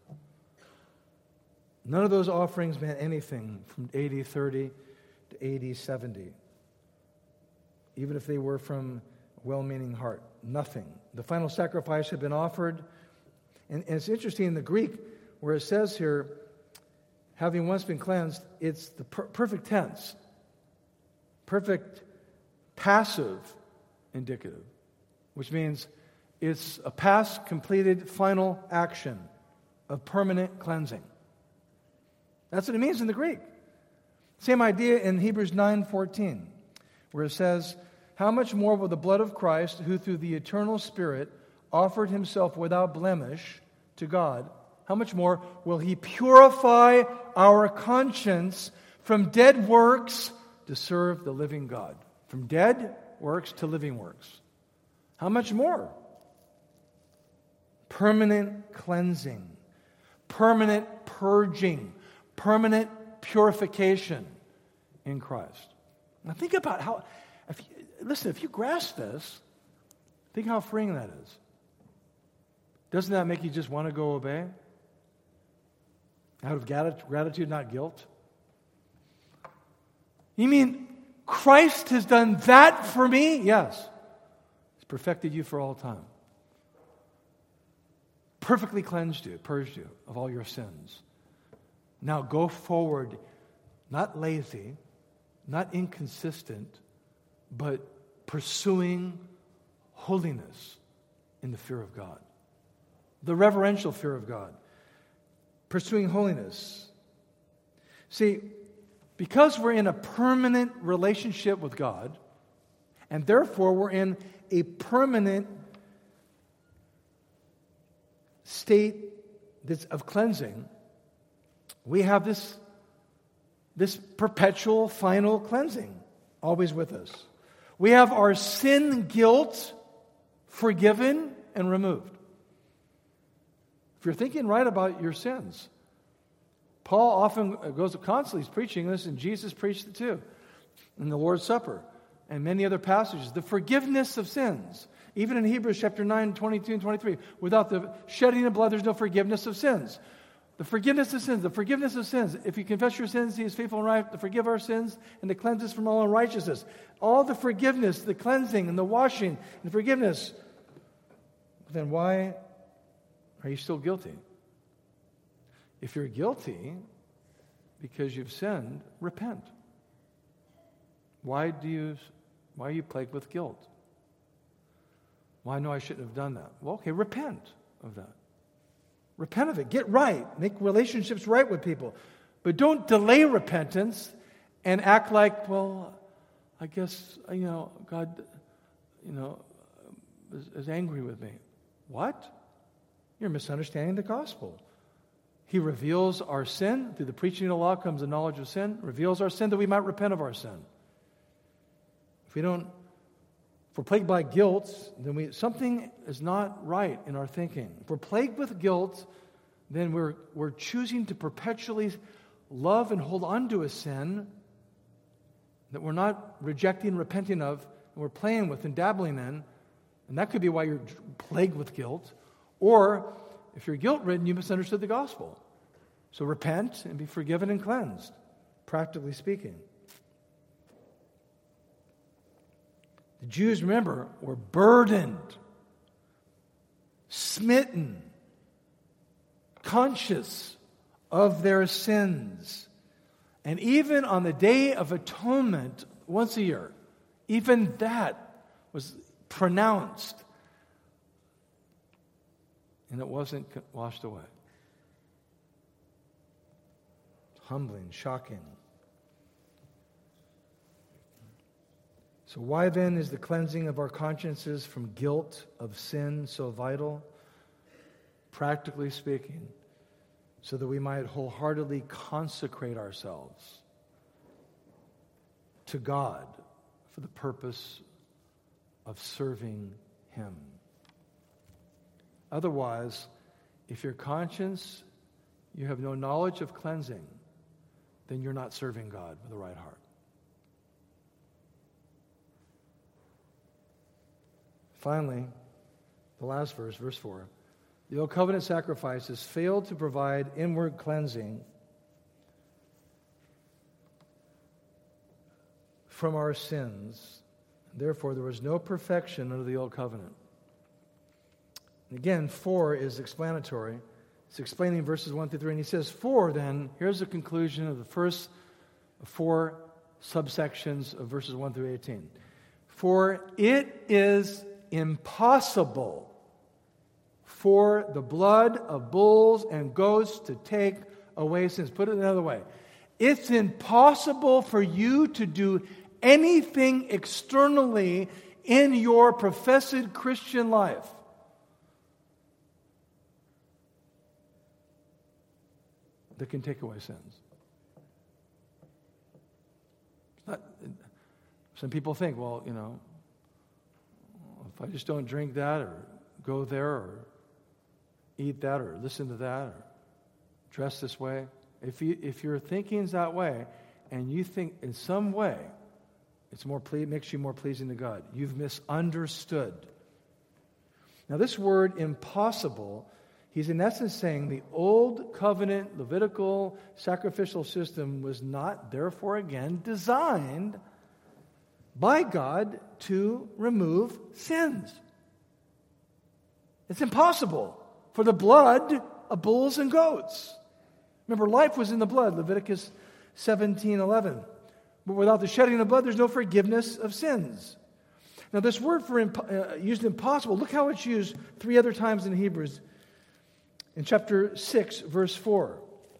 None of those offerings meant anything from AD 30 to AD 70. Even if they were from a well-meaning heart. Nothing. The final sacrifice had been offered. And it's interesting in the Greek, where it says here, having once been cleansed, it's the perfect tense. Perfect passive indicative. Which means it's a past, completed, final action of permanent cleansing. That's what it means in the Greek. Same idea in Hebrews 9:14, where it says, how much more will the blood of Christ, who through the eternal Spirit offered himself without blemish to God, how much more will he purify our conscience from dead works to serve the living God? From dead works to living works. How much more? Permanent cleansing, permanent purging, permanent purification in Christ. Now think about how, if you grasp this, think how freeing that is. Doesn't that make you just want to go obey? Out of gratitude, not guilt? You mean Christ has done that for me? Yes. He's perfected you for all time. Perfectly cleansed you, purged you of all your sins. Now go forward, not lazy, not inconsistent, but pursuing holiness in the fear of God. The reverential fear of God. Pursuing holiness. See, because we're in a permanent relationship with God, and therefore we're in a permanent state of cleansing, we have this perpetual final cleansing always with us. We have our sin guilt forgiven and removed. If you're thinking right about your sins, Paul often goes constantly, he's preaching this, and Jesus preached it too, in the Lord's Supper, and many other passages. The forgiveness of sins. Even in Hebrews chapter 9, 22 and 23, without the shedding of blood, there's no forgiveness of sins. The forgiveness of sins, the forgiveness of sins. If you confess your sins, He is faithful and right to forgive our sins and to cleanse us from all unrighteousness. All the forgiveness, the cleansing and the washing and forgiveness. Then why are you still guilty? If you're guilty because you've sinned, repent. Why are you plagued with guilt? Well, I know I shouldn't have done that. Well, okay, repent of that. Repent of it. Get right. Make relationships right with people. But don't delay repentance and act like, well, I guess, God, is angry with me. What? You're misunderstanding the gospel. He reveals our sin. Through the preaching of the law comes the knowledge of sin. Reveals our sin that we might repent of our sin. If we're plagued by guilt, then something is not right in our thinking. If we're plagued with guilt, then we're choosing to perpetually love and hold on to a sin that we're not rejecting and repenting of, and we're playing with and dabbling in. And that could be why you're plagued with guilt. Or, if you're guilt-ridden, you misunderstood the gospel. So repent and be forgiven and cleansed, practically speaking. The Jews, remember, were burdened, smitten, conscious of their sins. And even on the Day of Atonement, once a year, even that was pronounced. And it wasn't washed away. Humbling, shocking. So why then is the cleansing of our consciences from guilt of sin so vital? Practically speaking, so that we might wholeheartedly consecrate ourselves to God for the purpose of serving Him. Otherwise, if your conscience, you have no knowledge of cleansing, then you're not serving God with the right heart. Finally, the last verse, verse 4. The old covenant sacrifices failed to provide inward cleansing from our sins. Therefore, there was no perfection under the old covenant. And again, 4 is explanatory. It's explaining verses 1 through 3. And he says, 4 then, here's the conclusion of the first 4 subsections of verses 1 through 18. For it is impossible for the blood of bulls and goats to take away sins. Put it another way. It's impossible for you to do anything externally in your professed Christian life that can take away sins. Some people think, well, if I just don't drink that or go there or eat that or listen to that or dress this way, if your thinking's that way and you think in some way it's makes you more pleasing to God, you've misunderstood. Now this word impossible, he's in essence saying the old covenant Levitical sacrificial system was not therefore again designed by God to remove sins. It's impossible for the blood of bulls and goats. Remember, life was in the blood, Leviticus 17:11. But without the shedding of blood, there's no forgiveness of sins. Now, this word for used impossible, look how it's used 3 other times in Hebrews. In chapter 6, verse 4.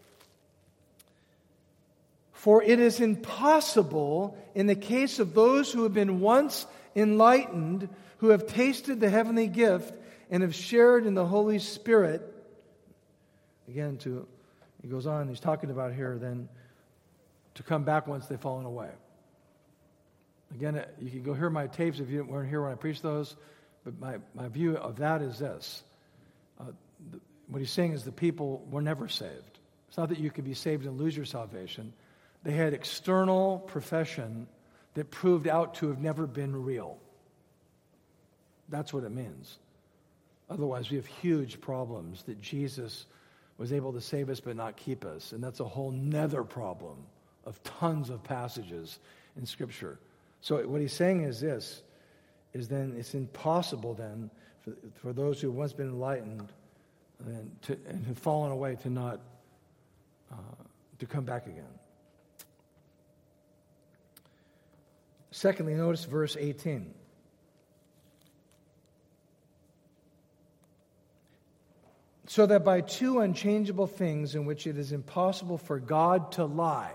For it is impossible in the case of those who have been once enlightened, who have tasted the heavenly gift and have shared in the Holy Spirit. Again, he goes on, he's talking about here then, to come back once they've fallen away. Again, you can go hear my tapes if you weren't here when I preached those, but my view of that is this. What he's saying is the people were never saved. It's not that you could be saved and lose your salvation. They had external profession that proved out to have never been real. That's what it means. Otherwise, we have huge problems that Jesus was able to save us but not keep us. And that's a whole nether problem of tons of passages in Scripture. So what he's saying is this, is then it's impossible then for those who have once been enlightened and have fallen away to not to come back again. Secondly, notice verse 18. So that by 2 unchangeable things in which it is impossible for God to lie,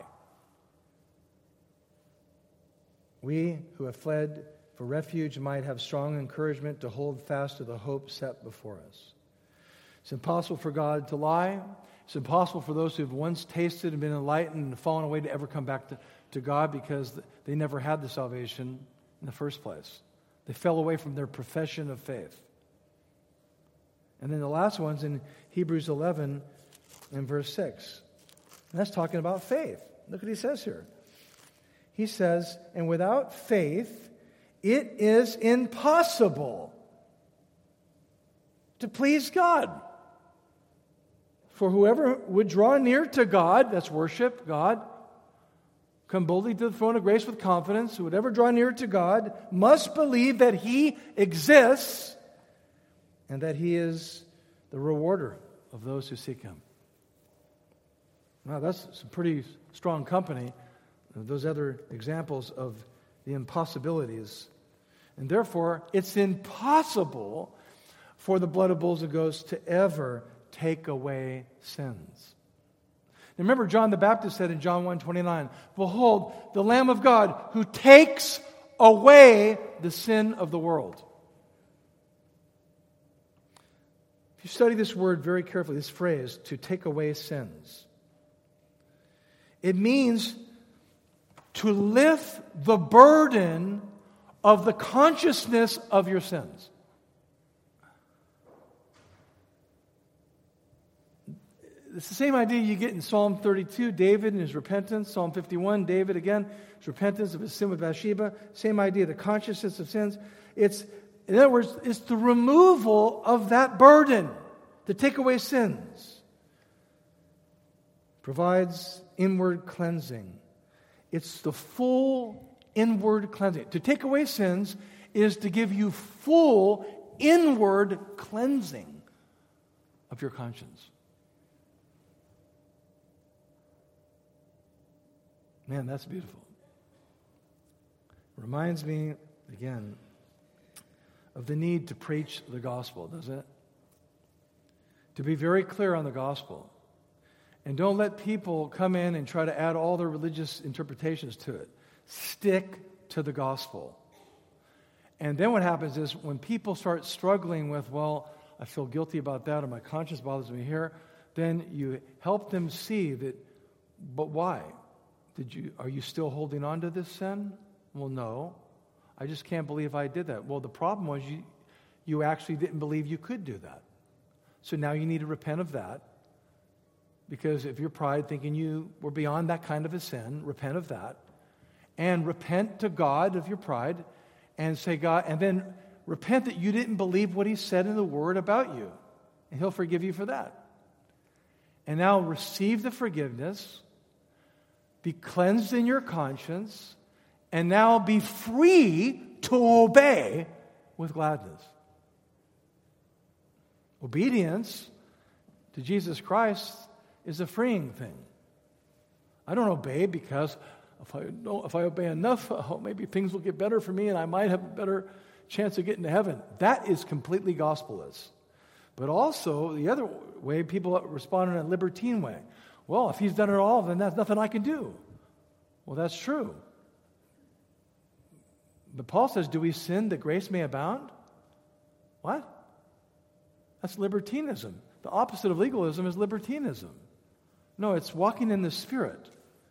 we who have fled for refuge might have strong encouragement to hold fast to the hope set before us. It's impossible for God to lie. It's impossible for those who have once tasted and been enlightened and fallen away to ever come back to God because they never had the salvation in the first place. They fell away from their profession of faith. And then the last one's in Hebrews 11 and verse 6. And that's talking about faith. Look what he says here. He says, and without faith, it is impossible to please God. For whoever would draw near to God, that's worship God, come boldly to the throne of grace with confidence, who would ever draw near to God must believe that He exists and that He is the rewarder of those who seek Him. Now, that's some pretty strong company, those other examples of the impossibilities. And therefore, it's impossible for the blood of bulls and goats to ever take away sins. Now remember, John the Baptist said in John 1:29, behold, the Lamb of God who takes away the sin of the world. If you study this word very carefully, this phrase, to take away sins, it means to lift the burden of the consciousness of your sins. It's the same idea you get in Psalm 32, David and his repentance. Psalm 51, David again, his repentance of his sin with Bathsheba. Same idea, the consciousness of sins. In other words, it's the removal of that burden. to take away sins. Provides inward cleansing. It's the full inward cleansing. To take away sins is to give you full inward cleansing of your conscience. Man, that's beautiful. Reminds me, again, of the need to preach the gospel, doesn't it? To be very clear on the gospel. And don't let people come in and try to add all their religious interpretations to it. Stick to the gospel. And then what happens is when people start struggling with, well, I feel guilty about that or my conscience bothers me here, then you help them see that, but why? Are you still holding on to this sin? Well, no. I just can't believe I did that. Well, the problem was you actually didn't believe you could do that. So now you need to repent of that. Because if your pride thinking you were beyond that kind of a sin, repent of that. And repent to God of your pride and say, God, and then repent that you didn't believe what He said in the Word about you. And He'll forgive you for that. And now receive the forgiveness, be cleansed in your conscience, and now be free to obey with gladness. Obedience to Jesus Christ is a freeing thing. I don't obey because if I obey enough, maybe things will get better for me and I might have a better chance of getting to heaven. That is completely gospelless. But also, the other way, people respond in a libertine way. Well, if He's done it all, then there's nothing I can do. Well, that's true. But Paul says, do we sin that grace may abound? What? That's libertinism. The opposite of legalism is libertinism. No, it's walking in the Spirit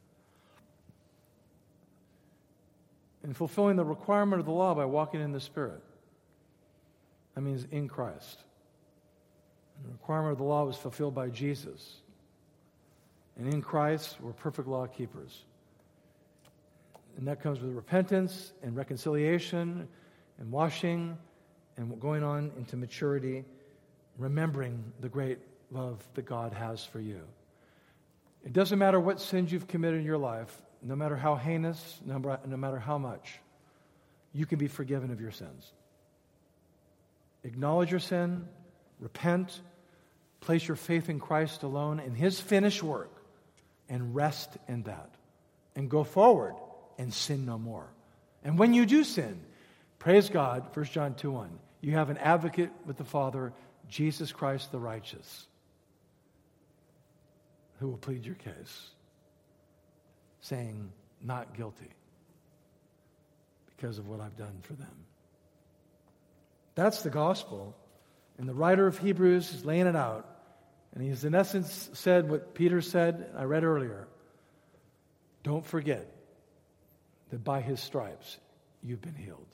and fulfilling the requirement of the law by walking in the Spirit. That means in Christ. And the requirement of the law was fulfilled by Jesus. And in Christ, we're perfect law keepers. And that comes with repentance and reconciliation and washing and going on into maturity, remembering the great love that God has for you. It doesn't matter what sins you've committed in your life, no matter how heinous, no matter how much, you can be forgiven of your sins. Acknowledge your sin, repent, place your faith in Christ alone, in His finished work, and rest in that. And go forward and sin no more. And when you do sin, praise God, 1 John 2:1, you have an advocate with the Father, Jesus Christ the righteous, who will plead your case, saying, not guilty, because of what I've done for them. That's the gospel. And the writer of Hebrews is laying it out. And he's in essence said what Peter said, I read earlier. Don't forget that by His stripes you've been healed.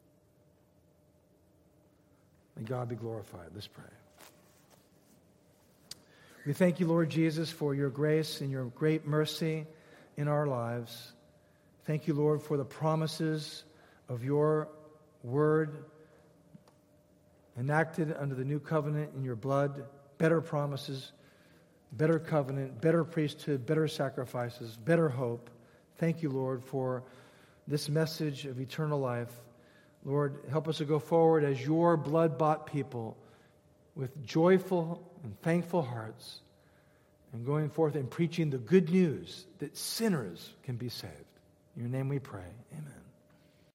May God be glorified. Let's pray. We thank you, Lord Jesus, for your grace and your great mercy in our lives. Thank you, Lord, for the promises of your word enacted under the new covenant in your blood. Better promises, better covenant, better priesthood, better sacrifices, better hope. Thank you, Lord, for this message of eternal life. Lord, help us to go forward as your blood-bought people with joyful and thankful hearts and going forth and preaching the good news that sinners can be saved. In your name we pray. Amen.